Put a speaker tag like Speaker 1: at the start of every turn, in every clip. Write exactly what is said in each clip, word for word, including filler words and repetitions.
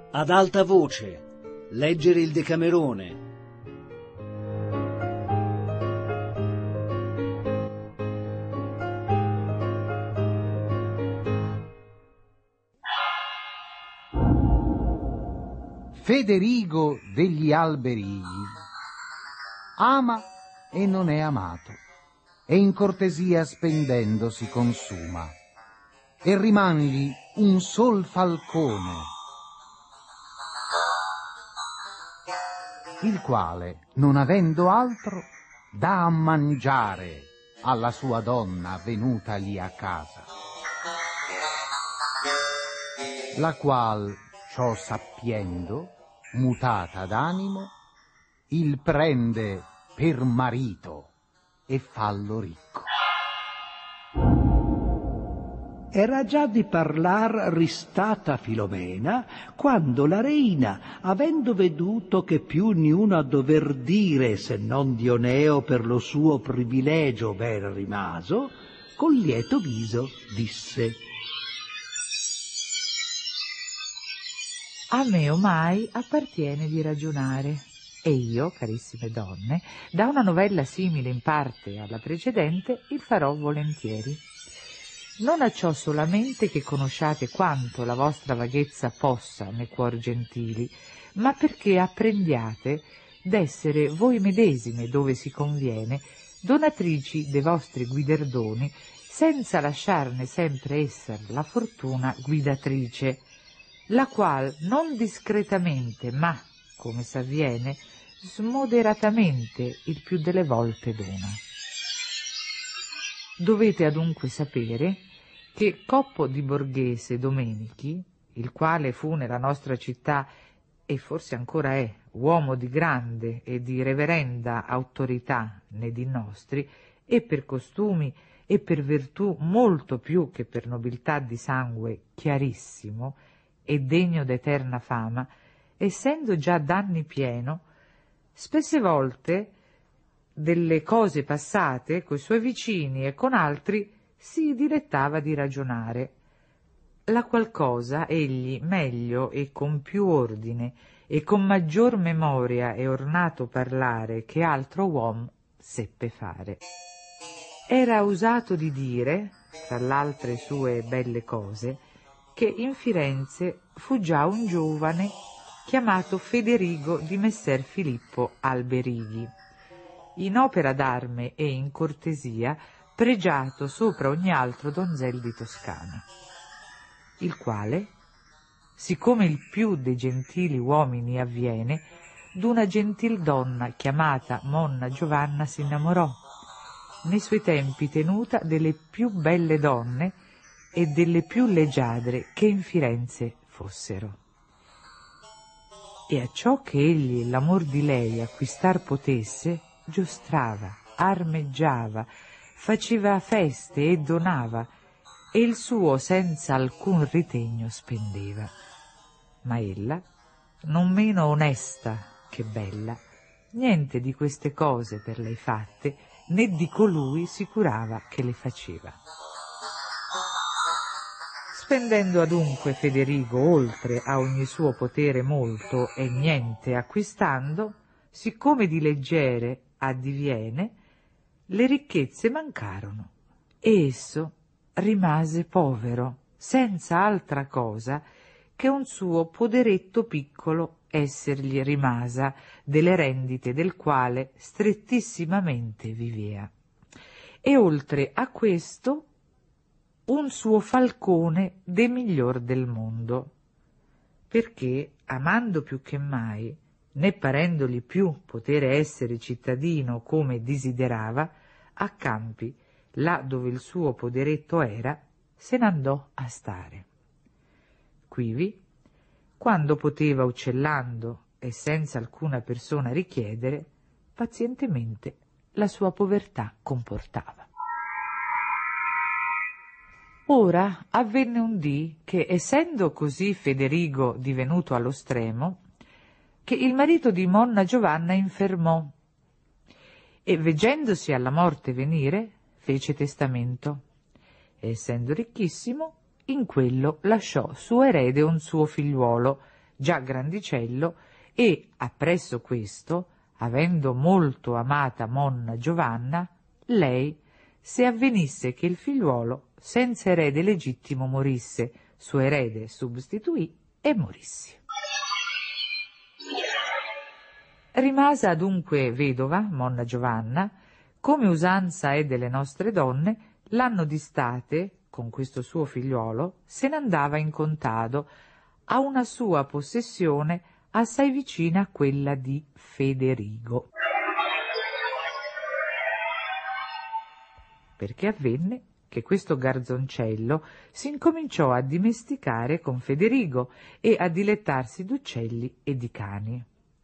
Speaker 1: Ad alta voce, leggere il Decamerone.
Speaker 2: Federigo degli Alberighi ama e non è amato, e in cortesia spendendo si consuma, e rimangli un sol falcone, il quale, non avendo altro, dà a mangiare alla sua donna venutagli a casa, la qual, ciò sappiendo, mutata d'animo, il prende per marito e fallo ricco.
Speaker 3: Era già di parlar ristata Filomena, quando la reina, avendo veduto che più niuno a dover dire se non Dioneo per lo suo privilegio ben rimaso, con lieto viso disse:
Speaker 4: a me omai appartiene di ragionare, e io, carissime donne, da una novella simile in parte alla precedente, il farò volentieri. Non a ciò solamente che conosciate quanto la vostra vaghezza possa ne cuor gentili, ma perché apprendiate d'essere voi medesime, dove si conviene, donatrici de vostri guiderdoni, senza lasciarne sempre esser la fortuna guidatrice, la qual non discretamente, ma, come s'avviene, smoderatamente il più delle volte dona. Dovete adunque sapere che Coppo di Borghese Domenichi, il quale fu nella nostra città, e forse ancora è, uomo di grande e di reverenda autorità ne di nostri, e per costumi e per virtù molto più che per nobiltà di sangue chiarissimo, e degno d'eterna fama, essendo già d'anni pieno, spesse volte delle cose passate coi suoi vicini e con altri si dilettava di ragionare, la qual cosa egli meglio e con più ordine e con maggior memoria e ornato parlare che altro uom seppe fare. Era usato di dire, tra l'altre sue belle cose, che in Firenze fu già un giovane chiamato Federigo di Messer Filippo Alberighi, in opera d'arme e in cortesia pregiato sopra ogni altro donzel di Toscana, il quale, siccome il più dei gentili uomini avviene, d'una gentil donna chiamata Monna Giovanna s'innamorò, nei suoi tempi tenuta delle più belle donne e delle più leggiadre che in Firenze fossero. E acciò che egli l'amor di lei acquistar potesse, giostrava, armeggiava, faceva feste e donava, e il suo senza alcun ritegno spendeva. Ma ella, non meno onesta che bella, niente di queste cose per lei fatte, né di colui si curava che le faceva. Spendendo adunque Federigo oltre a ogni suo potere molto e niente acquistando, siccome di leggere addiviene, le ricchezze mancarono, e esso rimase povero, senza altra cosa che un suo poderetto piccolo essergli rimasa, delle rendite del quale strettissimamente vivea. E oltre a questo un suo falcone de miglior del mondo, perché, amando più che mai, né parendogli più potere essere cittadino come desiderava, a campi, là dove il suo poderetto era, se n'andò a stare. Quivi, quando poteva uccellando e senza alcuna persona richiedere, pazientemente la sua povertà comportava. Ora avvenne un dì che, essendo così Federigo divenuto allo stremo, che il marito di Monna Giovanna infermò, e veggendosi alla morte venire, fece testamento, e essendo ricchissimo, in quello lasciò suo erede un suo figliuolo, già grandicello, e appresso questo, avendo molto amata Monna Giovanna, lei, se avvenisse che il figliuolo senza erede legittimo morisse, suo erede substituì e morissi. Rimase adunque vedova Monna Giovanna, come usanza è delle nostre donne, l'anno d'istate, con questo suo figliuolo, se n'andava in contado, a una sua possessione assai vicina a quella di Federigo. Perché avvenne che questo garzoncello si incominciò a dimesticare con Federigo e a dilettarsi d'uccelli e di cani.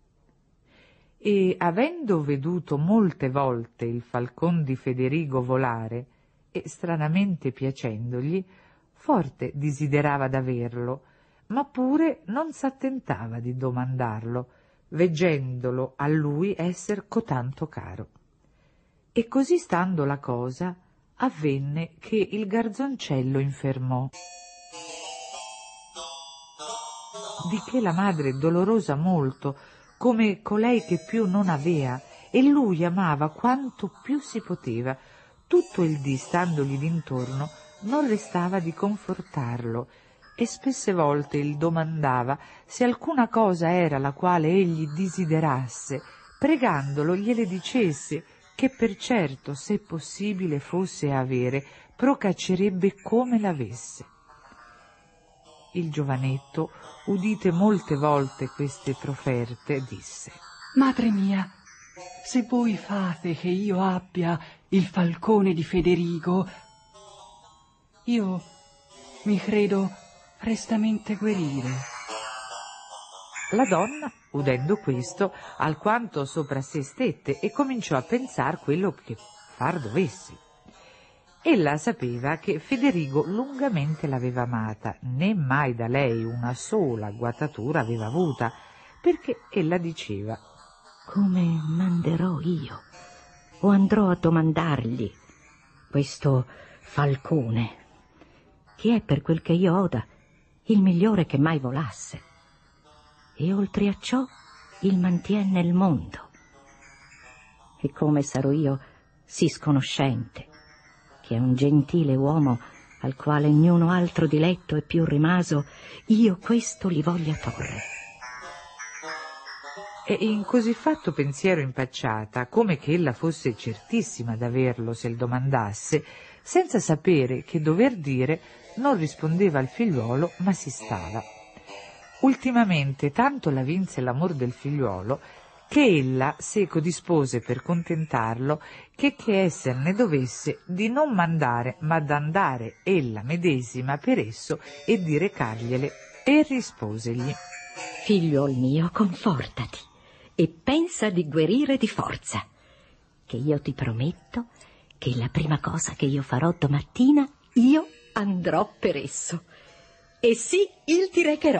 Speaker 4: E avendo veduto molte volte il falcon di Federigo volare, e stranamente piacendogli, forte desiderava d'averlo, ma pure non s'attentava di domandarlo, veggendolo a lui esser cotanto caro. E così stando la cosa, avvenne che il garzoncello infermò, di che la madre dolorosa molto, come colei che più non avea, e lui amava quanto più si poteva, tutto il dì standogli d'intorno non restava di confortarlo, e spesse volte il domandava se alcuna cosa era la quale egli desiderasse, pregandolo gliele dicesse, che per certo, se possibile fosse avere, procaccerebbe come l'avesse. Il giovanetto, udite molte volte queste proferte, disse:
Speaker 5: Madre mia, se voi fate che io abbia il falcone di Federigo, io mi credo prestamente guarire.
Speaker 4: La donna, udendo questo, alquanto sopra sé stette e cominciò a pensar quello che far dovesse. Ella sapeva che Federigo lungamente l'aveva amata, né mai da lei una sola guatatura aveva avuta, perché ella diceva:
Speaker 6: come manderò io o andrò a domandargli questo falcone, che è, per quel che io oda, il migliore che mai volasse, e oltre a ciò il mantien nel mondo. E come sarò io sì sconoscente, che a un gentile uomo al quale niuno altro diletto è più rimaso, io questo li voglia torre.
Speaker 4: E in così fatto pensiero impacciata, come che ella fosse certissima d'averlo se il domandasse, senza sapere che dover dire, non rispondeva al figliuolo, ma si stava. Ultimamente tanto la vinse l'amor del figliuolo, che ella seco dispose per contentarlo che che esserne dovesse di non mandare, ma d'andare ella medesima per esso e di recargliele, e risposegli:
Speaker 6: figliuol mio, confortati e pensa di guarire di forza, che io ti prometto che la prima cosa che io farò domattina, io andrò per esso, e sì il ti recherò.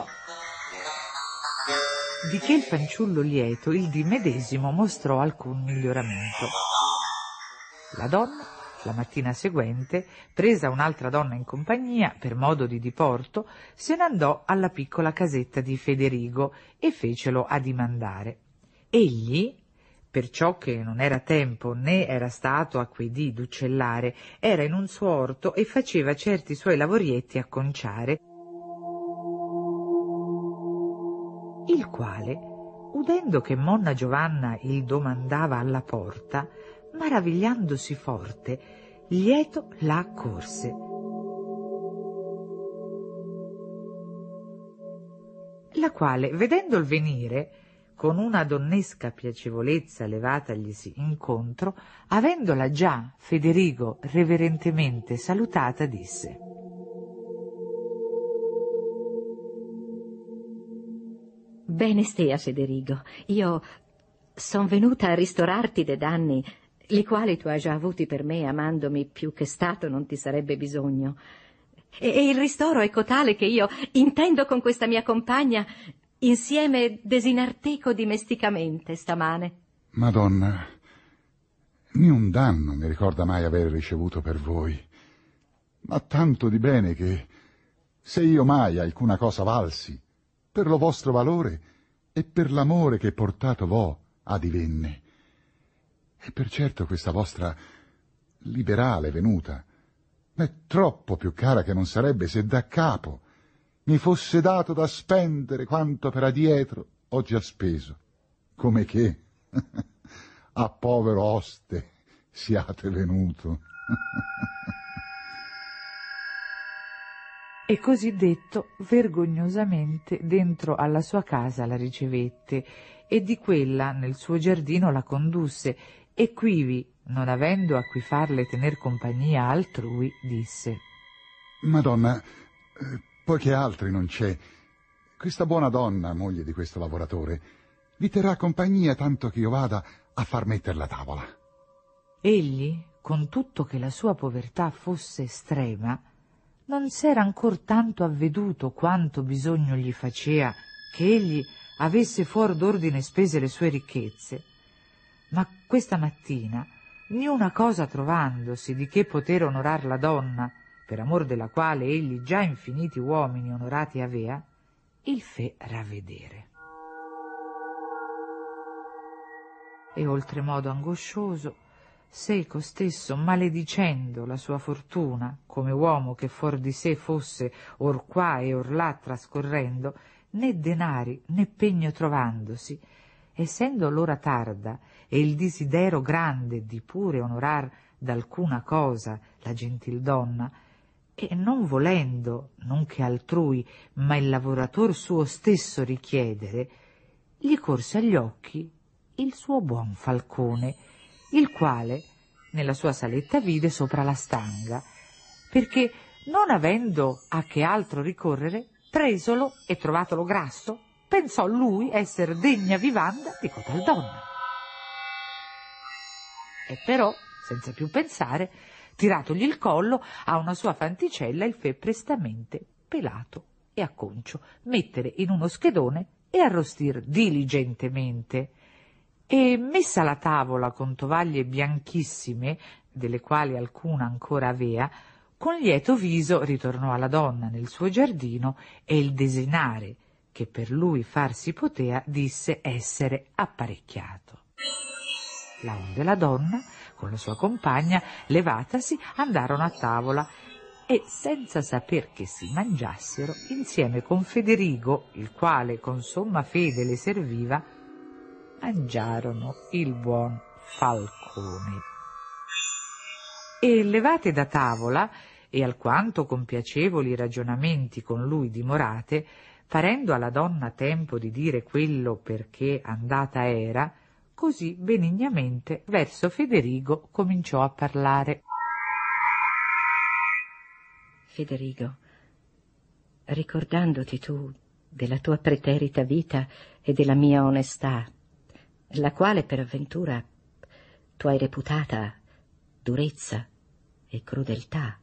Speaker 4: Di che il fanciullo lieto il dì medesimo mostrò alcun miglioramento. La donna, la mattina seguente, presa un'altra donna in compagnia, per modo di diporto, se n'andò alla piccola casetta di Federigo e fecelo addimandare. Egli, perciò che non era tempo né era stato a quei dì d'uccellare, era in un suo orto e faceva certi suoi lavorietti a conciare, il quale, udendo che Monna Giovanna il domandava alla porta, maravigliandosi forte, lieto la accorse. La quale, vedendo il venire, con una donnesca piacevolezza levataglisi incontro, avendola già Federigo reverentemente salutata, disse:
Speaker 6: bene stea, Federigo, io son venuta a ristorarti de danni, li quali tu hai già avuti per me, amandomi più che stato non ti sarebbe bisogno. E, e il ristoro è cotale che io intendo con questa mia compagna insieme desinarteco dimesticamente stamane.
Speaker 7: Madonna, né un danno mi ricorda mai aver ricevuto per voi, ma tanto di bene che, se io mai alcuna cosa valsi, per lo vostro valore e per l'amore che portato vo a divenne. E per certo questa vostra liberale venuta m'è troppo più cara che non sarebbe se da capo mi fosse dato da spendere quanto per adietro ho già speso, come che a povero oste siate venuto.
Speaker 4: E così detto, vergognosamente dentro alla sua casa la ricevette, e di quella nel suo giardino la condusse, e quivi, non avendo a cui farle tener compagnia altrui, disse:
Speaker 7: Madonna, eh, poiché altri non c'è, questa buona donna, moglie di questo lavoratore, vi terrà compagnia tanto che io vada a far mettere la tavola.
Speaker 4: Egli, con tutto che la sua povertà fosse estrema, non s'era ancor tanto avveduto quanto bisogno gli facea che egli avesse fuor d'ordine spese le sue ricchezze. Ma questa mattina, niuna cosa trovandosi di che poter onorar la donna, per amor della quale egli già infiniti uomini onorati avea, il fe ravedere. E oltremodo angoscioso, seco stesso maledicendo la sua fortuna, come uomo che fuor di sé fosse or qua e or là trascorrendo, né denari né pegno trovandosi, essendo l'ora tarda e il disidero grande di pure onorar d'alcuna cosa la gentil donna, e non volendo, non che altrui, ma il lavorator suo stesso richiedere, gli corse agli occhi il suo buon falcone, il quale nella sua saletta vide sopra la stanga, perché, non avendo a che altro ricorrere, presolo e trovatolo grasso, pensò lui esser degna vivanda di cotal donna. E però, senza più pensare, tiratogli il collo, a una sua fanticella il fe prestamente pelato e a concio mettere in uno schedone e arrostir diligentemente. E messa la tavola con tovaglie bianchissime, delle quali alcuna ancora avea, con lieto viso ritornò alla donna nel suo giardino, e il desinare che per lui far si potea disse essere apparecchiato. Laonde la donna, con la sua compagna, levatasi, andarono a tavola, e senza saper che si mangiassero, insieme con Federigo, il quale con somma fede le serviva, mangiarono il buon falcone. E levate da tavola, e alquanto con piacevoli ragionamenti con lui dimorate, parendo alla donna tempo di dire quello perché andata era, così benignamente verso Federigo cominciò a parlare.
Speaker 6: Federigo, ricordandoti tu della tua preterita vita e della mia onestà, la quale per avventura tu hai reputata durezza e crudeltà,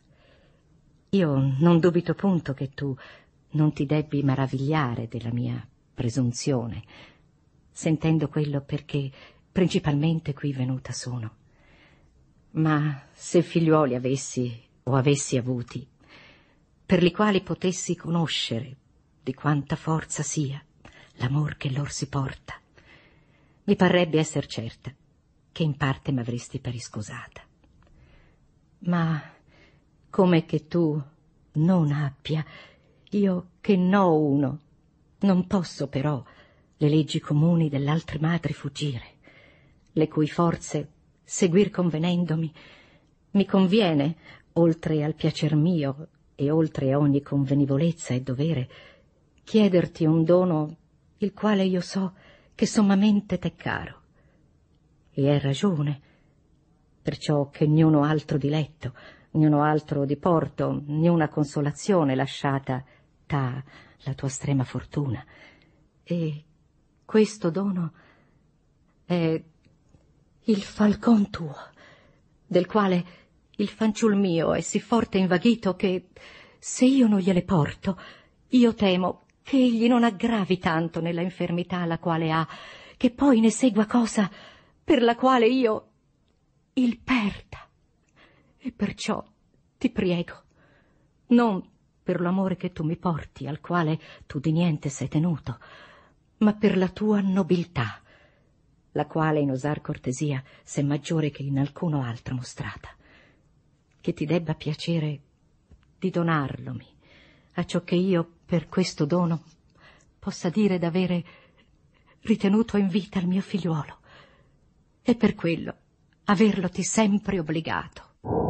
Speaker 6: io non dubito punto che tu non ti debbi maravigliare della mia presunzione, sentendo quello perché principalmente qui venuta sono. Ma se figliuoli avessi o avessi avuti, per li quali potessi conoscere di quanta forza sia l'amor che lor si porta, mi parrebbe esser certa che in parte m'avresti per iscusata. Ma come che tu non abbia, io che n'ho uno, non posso però le leggi comuni dell'altre madri fuggire, le cui forze seguir convenendomi, mi conviene, oltre al piacer mio e oltre a ogni convenivolezza e dovere, chiederti un dono il quale io so che sommamente t'è caro. E è ragione, perciò che niuno altro diletto, niuno altro diporto, niuna consolazione lasciata t'ha la tua estrema fortuna. E questo dono è il falcon tuo, del quale il fanciul mio è sì forte invaghito che, se io non gliele porto, io temo che egli non aggravi tanto nella infermità la quale ha, che poi ne segua cosa per la quale io il perda. E perciò ti prego, non per l'amore che tu mi porti, al quale tu di niente sei tenuto, ma per la tua nobiltà, la quale in osar cortesia s'è maggiore che in alcuno altro mostrata, che ti debba piacere di donarlomi, acciò che io per questo dono possa dire d'avere ritenuto in vita il mio figliuolo, e per quello averlo ti sempre obbligato.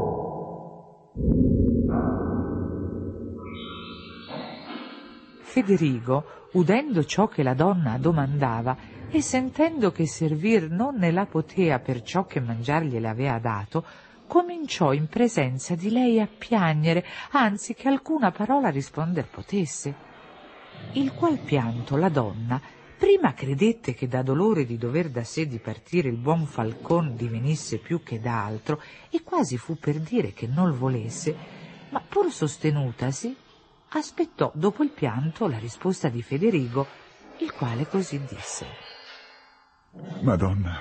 Speaker 4: Federigo, udendo ciò che la donna domandava e sentendo che servir non ne la potea per ciò che mangiargliele avea dato, cominciò in presenza di lei a piagnere, anzi che alcuna parola risponder potesse. Il qual pianto la donna prima credette che da dolore di dover da sé dipartire il buon falcon divenisse più che da altro, e quasi fu per dire che non volesse, ma pur sostenutasi aspettò dopo il pianto la risposta di Federigo, il quale così disse:
Speaker 7: Madonna,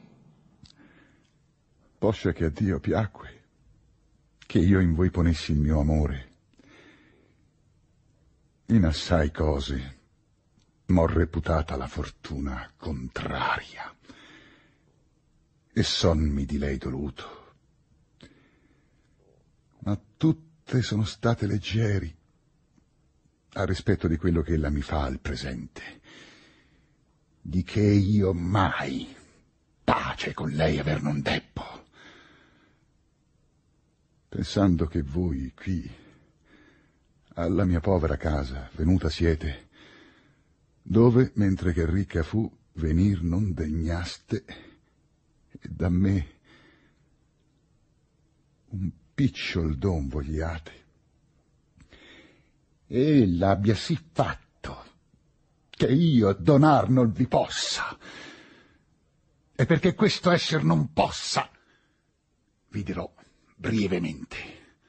Speaker 7: poscia che a Dio piacque che io in voi ponessi il mio amore, in assai cose m'ho reputata la fortuna contraria, e sonmi di lei doluto, ma tutte sono state leggeri a rispetto di quello che ella mi fa al presente, di che io mai pace con lei aver non debbo, pensando che voi qui alla mia povera casa venuta siete, dove, mentre che ricca fu, venir non degnaste, e da me un picciol don vogliate. E l'abbia sì fatto che io donar non vi possa, e perché questo esser non possa, vi dirò brevemente.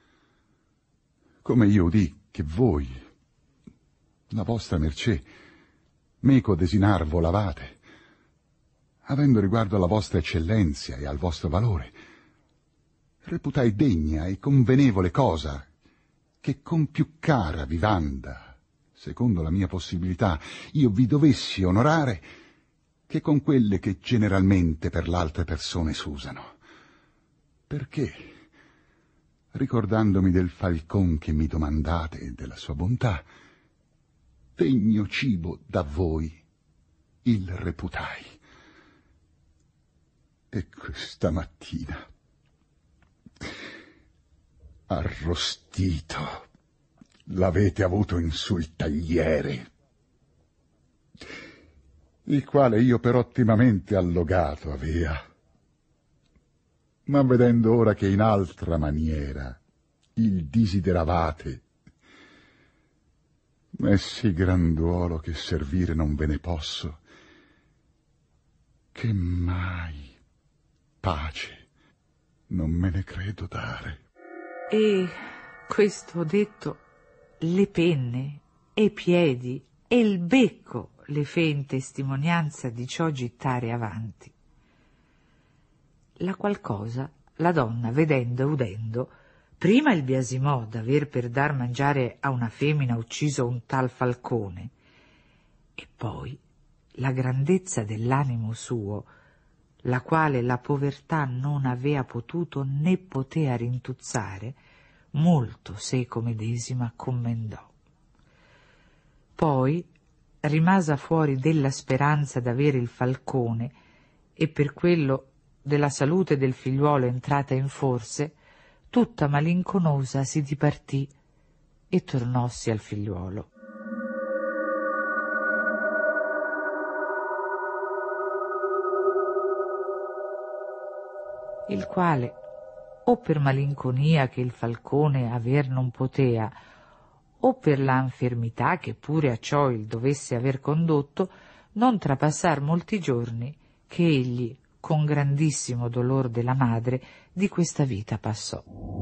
Speaker 7: Come io udì che voi, la vostra mercé, meco desinar volavate, avendo riguardo alla vostra eccellenzia e al vostro valore, reputai degna e convenevole cosa che con più cara vivanda, secondo la mia possibilità, io vi dovessi onorare, che con quelle che generalmente per l'altre persone s'usano. Perché, ricordandomi del falcon che mi domandate e della sua bontà, degno cibo da voi il reputai. E questa mattina, arrostito, l'avete avuto in sul tagliere, il quale io per ottimamente allogato avea, ma vedendo ora che in altra maniera il desideravate, m'è sì granduolo che servire non ve ne posso, che mai pace non me ne credo dare.
Speaker 4: E questo detto, le penne e i piedi e il becco le fe in testimonianza di ciò gittare avanti. La qual cosa la donna, vedendo e udendo, prima il biasimò d'aver per dar mangiare a una femmina ucciso un tal falcone, e poi la grandezza dell'animo suo, la quale la povertà non avea potuto né potea rintuzzare, molto seco medesima commendò. Poi rimasa fuori della speranza d'avere il falcone, e per quello della salute del figliuolo entrata in forse, tutta malinconosa si dipartì e tornossi al figliuolo. Il quale, o per malinconia che il falcone aver non potea, o per la infermità che pure a ciò il dovesse aver condotto, non trapassar molti giorni che egli, con grandissimo dolor della madre, di questa vita passò.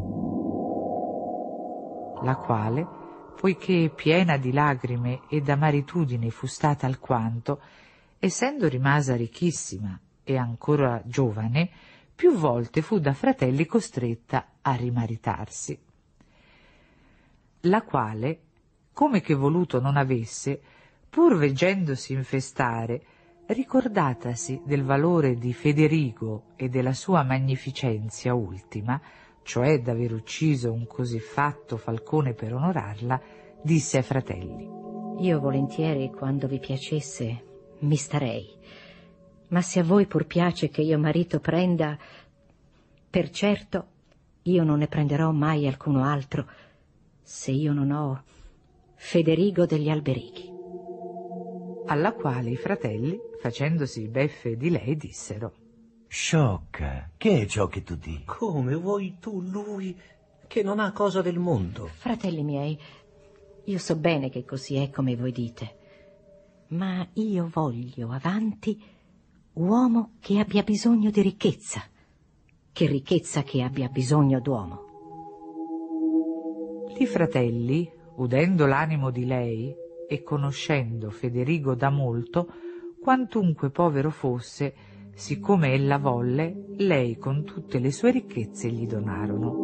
Speaker 4: La quale, poiché piena di lagrime e d'amaritudine fu stata alquanto, essendo rimasa ricchissima e ancora giovane, più volte fu da fratelli costretta a rimaritarsi. la quale, come che voluto non avesse, pur veggendosi infestare, ricordatasi del valore di Federigo e della sua magnificenza ultima, cioè d'aver ucciso un così fatto falcone per onorarla, disse ai fratelli:
Speaker 6: io volentieri, quando vi piacesse, mi starei, ma se a voi pur piace che io marito prenda, per certo io non ne prenderò mai alcuno altro, se io non ho Federigo degli Alberighi.
Speaker 4: Alla quale i fratelli, facendosi beffe di lei, dissero:
Speaker 8: sciocca, che è ciò che tu dici?
Speaker 9: Come vuoi tu lui che non ha cosa del mondo?
Speaker 6: Fratelli miei, io so bene che così è come voi dite, ma io voglio avanti uomo che abbia bisogno di ricchezza, che ricchezza che abbia bisogno d'uomo.
Speaker 4: I fratelli, udendo l'animo di lei e conoscendo Federigo da molto, quantunque povero fosse, siccome ella volle, lei con tutte le sue ricchezze gli donarono.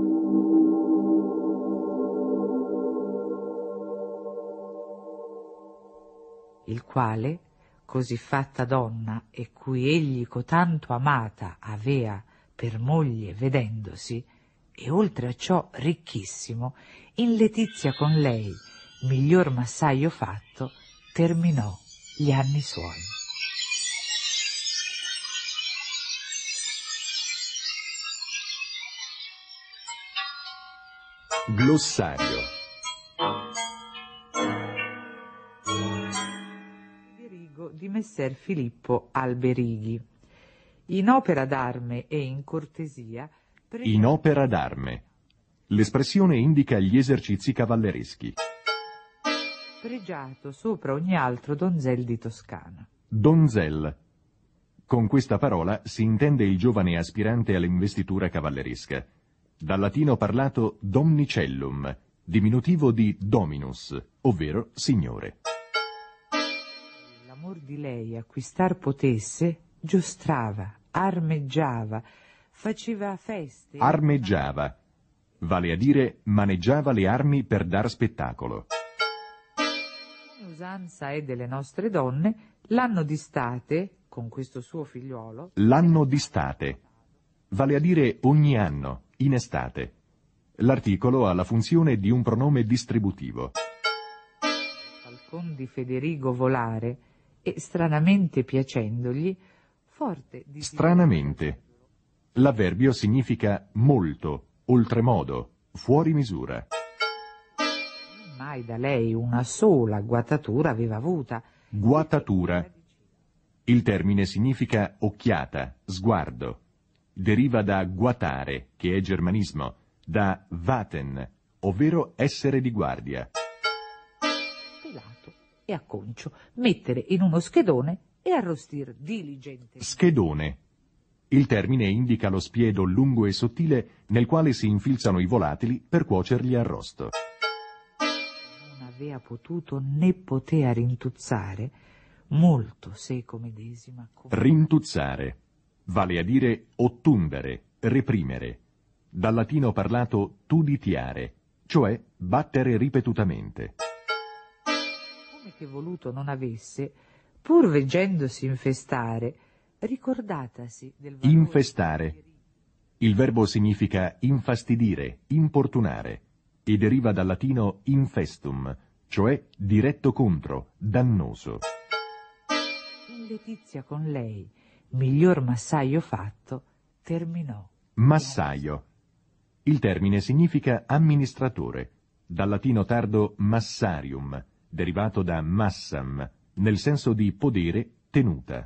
Speaker 4: Il quale, così fatta donna e cui egli cotanto amata avea per moglie vedendosi, e oltre a ciò ricchissimo, in letizia con lei, miglior massaio fatto, terminò gli anni suoi.
Speaker 10: Glossario.
Speaker 4: Federigo di Messer Filippo Alberighi. In opera d'arme e in cortesia.
Speaker 10: In opera d'arme. L'espressione indica gli esercizi cavallereschi.
Speaker 4: Pregiato sopra ogni altro donzel di Toscana.
Speaker 10: Donzel. Con questa parola si intende il giovane aspirante all'investitura cavalleresca. Dal latino parlato domnicellum, diminutivo di dominus, ovvero signore.
Speaker 4: L'amor di lei acquistar potesse, giostrava, armeggiava, faceva feste.
Speaker 10: Armeggiava, vale a dire maneggiava le armi per dar spettacolo.
Speaker 4: Come usanza è delle nostre donne, l'anno di state, con questo suo figliuolo,
Speaker 10: l'anno di state, vale a dire ogni anno, in estate. L'articolo ha la funzione di un pronome distributivo.
Speaker 4: Falcon di Federigo volare, e stranamente piacendogli, forte di...
Speaker 10: Stranamente. L'avverbio significa molto, oltremodo, fuori misura.
Speaker 4: Mai da lei una sola guatatura aveva avuta.
Speaker 10: Guatatura. Il termine significa occhiata, sguardo. Deriva da guatare, che è germanismo, da vaten, ovvero essere di guardia.
Speaker 4: Pelato e acconcio, mettere in uno schedone e arrostir diligente.
Speaker 10: Schedone. Il termine indica lo spiedo lungo e sottile nel quale si infilzano i volatili per cuocerli arrosto.
Speaker 4: Non avea potuto né potea rintuzzare, molto seco medesima. Come...
Speaker 10: Rintuzzare, vale a dire ottundere, reprimere, dal latino parlato tuditiare, cioè battere ripetutamente.
Speaker 4: Come che voluto non avesse, pur veggendosi infestare, ricordatasi del valore...
Speaker 10: Infestare. Il verbo significa infastidire, importunare, e deriva dal latino infestum, cioè diretto contro, dannoso.
Speaker 4: In letizia con lei, miglior massaio fatto, terminò.
Speaker 10: Massaio. Il termine significa amministratore, dal latino tardo massarium, derivato da massam, nel senso di podere, tenuta.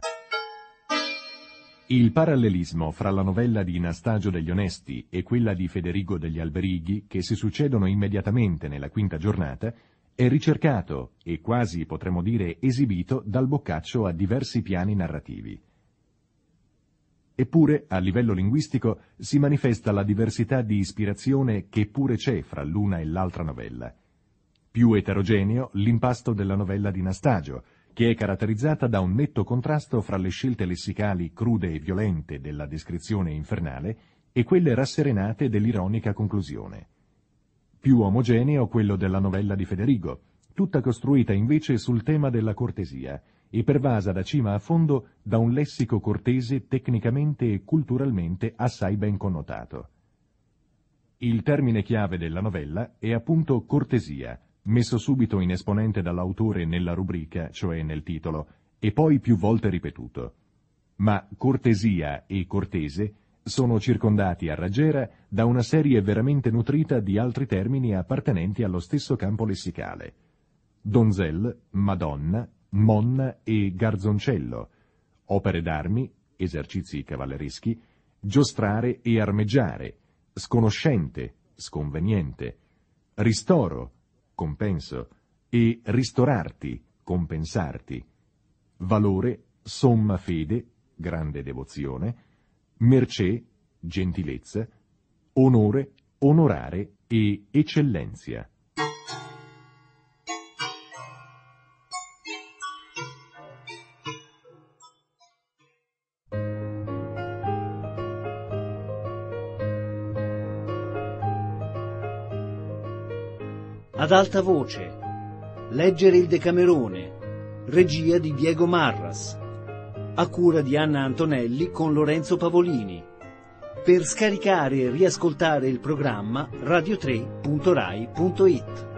Speaker 10: Il parallelismo fra la novella di Nastagio degli Onesti e quella di Federigo degli Alberighi, che si succedono immediatamente nella quinta giornata, è ricercato e quasi potremmo dire esibito dal Boccaccio a diversi piani narrativi. Eppure, a livello linguistico, si manifesta la diversità di ispirazione che pure c'è fra l'una e l'altra novella. Più eterogeneo l'impasto della novella di Nastagio, che è caratterizzata da un netto contrasto fra le scelte lessicali crude e violente della descrizione infernale e quelle rasserenate dell'ironica conclusione. più omogeneo quello della novella di Federigo, tutta costruita invece sul tema della cortesia e pervasa da cima a fondo da un lessico cortese tecnicamente e culturalmente assai ben connotato. Il termine chiave della novella è appunto cortesia, messo subito in esponente dall'autore nella rubrica, cioè nel titolo, e poi più volte ripetuto. Ma cortesia e cortese sono circondati a raggiera da una serie veramente nutrita di altri termini appartenenti allo stesso campo lessicale. Donzelle, Madonna, Monna e Garzoncello, opere d'armi, esercizi cavallereschi, giostrare e armeggiare, sconoscente, sconveniente, ristoro, compenso, e ristorarti, compensarti, valore, somma fede, grande devozione, mercé, gentilezza, onore, onorare e eccellenzia.
Speaker 1: Ad alta voce, leggere il Decamerone, regia di Diego Marras, a cura di Anna Antonelli con Lorenzo Pavolini. Per scaricare e riascoltare il programma radio tre punto rai punto it.